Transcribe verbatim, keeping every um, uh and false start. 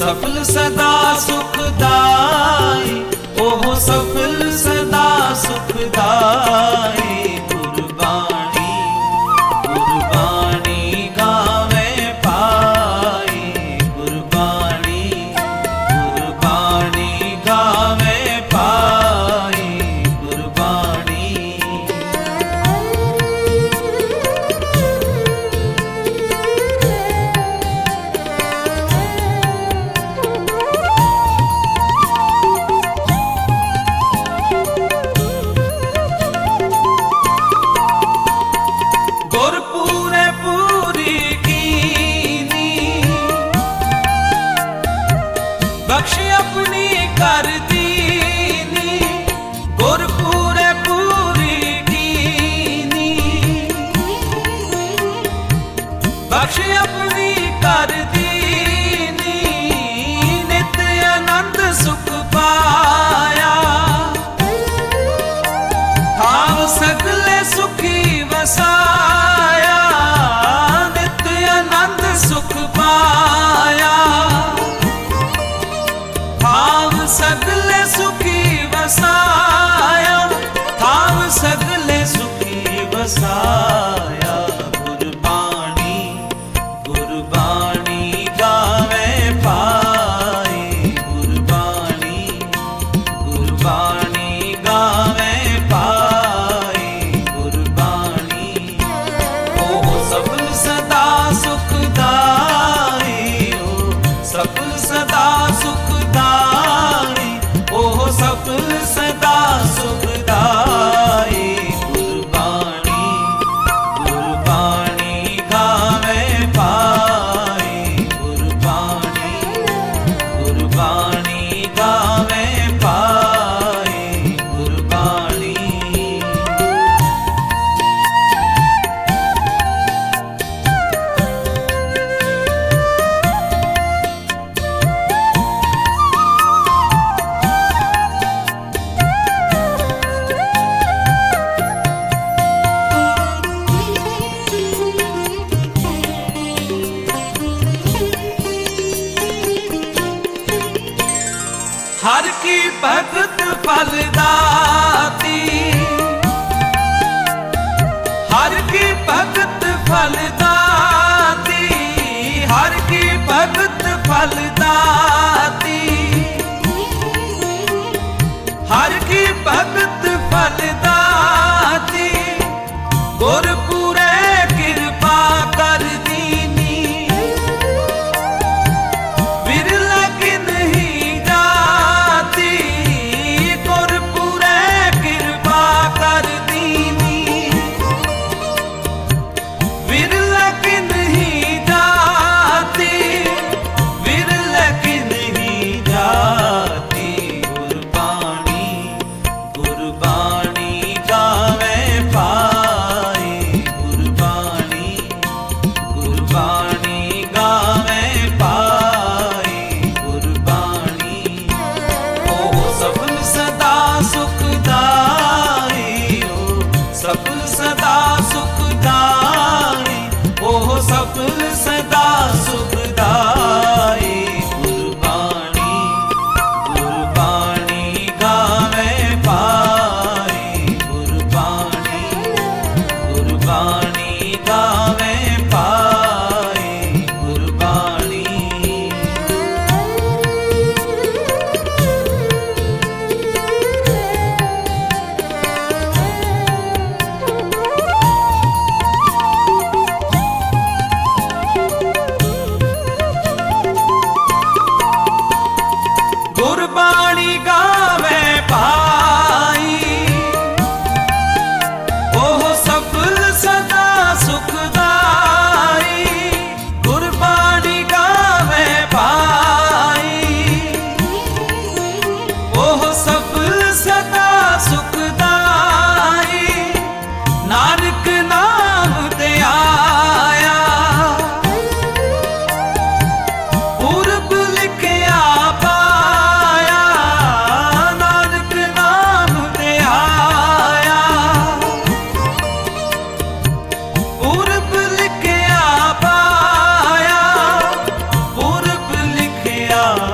सफल सदा सुखदाई, ओहो सफल सदा सुखदाई। गुरबाणी गुरबाणी गावे पाई, गुरबाणी गुरबाणी गावे पाई, गुरबाणी। बख्श अपनी कर दीनी, गुर पूरे पूरी कीनी। बख्श अपनी कर दीनी, नित आनंद सुख पाया। थाव सगले सुखी वसाया, नित आनंद सुख पाया। थाव सगले सुखी वसाया, थाव सगले सुखी वसाया। गुरबाणी गुरबाणी गावे पाई, गुरबाणी गुरबाणी गावे पाई, गुरबाणी। ओह सफल सदा सुखदाई, ओ सफल सदा सुखदाई, ओह सफल सदा सुखदाई। गुरबाणी गुरबाणी गावे पाई, गुरबाणी गुरबाणी गावे पाई, गुरबाणी। हर की भगत फलदाती, हर की भगत फलदाती, हर की भगत फलदाती, हर की भगत फलदाती। गुर पूरे कृपा कर दीनी, विरला किन ही जाती। गुर पूरे कृपा कर दीनी, विरला ਪਿਆਰ